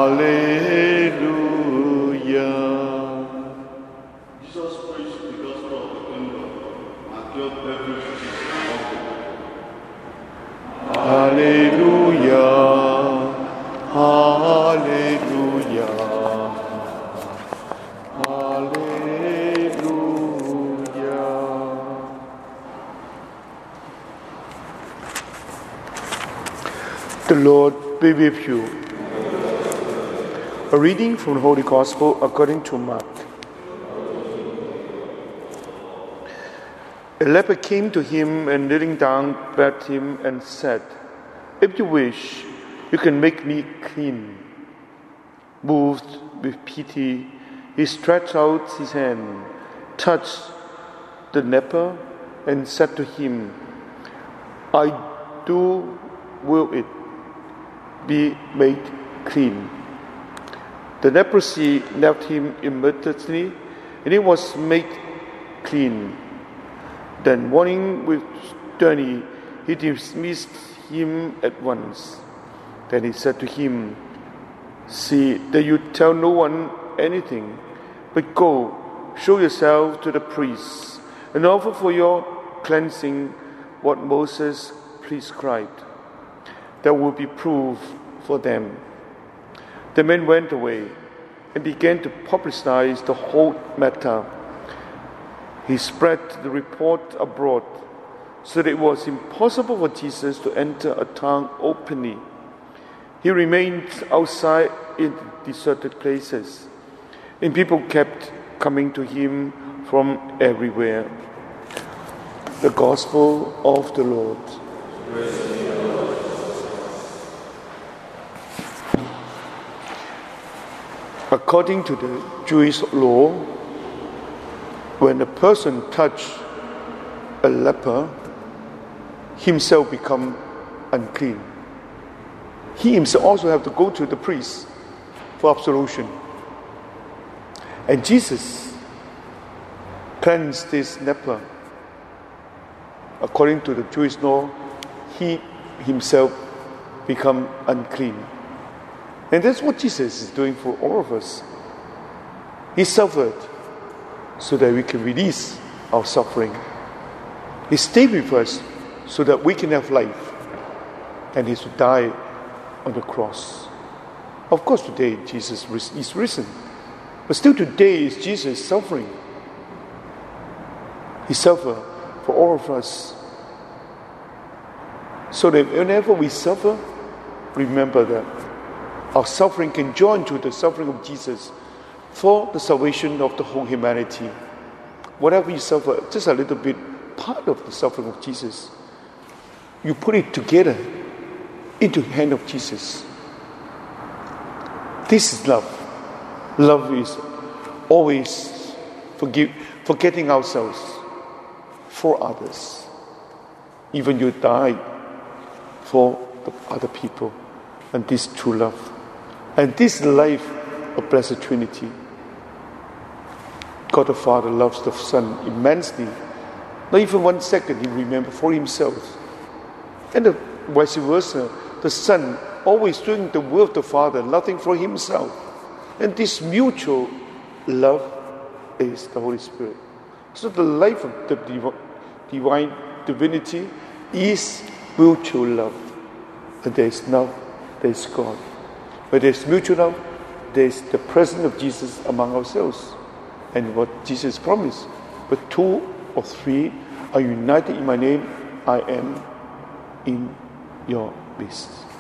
Jesus preached the gospel of the kingdom and cured every sickness. Hallelujah. Hallelujah. Hallelujah. The Lord be with you. A reading from the Holy Gospel according to Mark. A leper came to him and kneeling down begged him and said, "If you wish, you can make me clean." Moved with pity, he stretched out his hand, touched the leper, and said to him, "I do will it be made clean." The leprosy left him immediately, and he was made clean. Then, warning with sternly, he dismissed him at once. Then he said to him, "See that you tell no one anything, but go, show yourself to the priests, and offer for your cleansing what Moses prescribed. That will be proof for them." The man went away and began to publicize the whole matter. He spread the report abroad, so that it was impossible for Jesus to enter a town openly. He remained outside in deserted places, and people kept coming to him from everywhere. The Gospel of the Lord. According to the Jewish law, when a person touched a leper, himself become unclean. He himself also have to go to the priest for absolution. And Jesus cleansed this leper. According to the Jewish law, he himself become unclean. And that's what Jesus is doing for all of us. He suffered so that we can release our suffering. He stayed with us so that we can have life. And He should die on the cross. Of course, today Jesus is risen. But still today is Jesus suffering. He suffered for all of us. So that whenever we suffer, remember that our suffering can join to the suffering of Jesus for the salvation of the whole humanity. Whatever you suffer, just a little bit, part of the suffering of Jesus. You put it together into the hand of Jesus. This is love. Love is always forgetting ourselves for others. Even you die for the other people. And this true love. And this life of Blessed Trinity. God the Father loves the Son immensely. Not even 1 second He remembers for Himself. And vice versa. The Son always doing the will of the Father, nothing for Himself. And this mutual love is the Holy Spirit. So the life of the divine divinity is mutual love. And there is love, there is God. Where there is mutual love, there is the presence of Jesus among ourselves. And what Jesus promised, but 2 or 3 are united in my name, I am in your midst.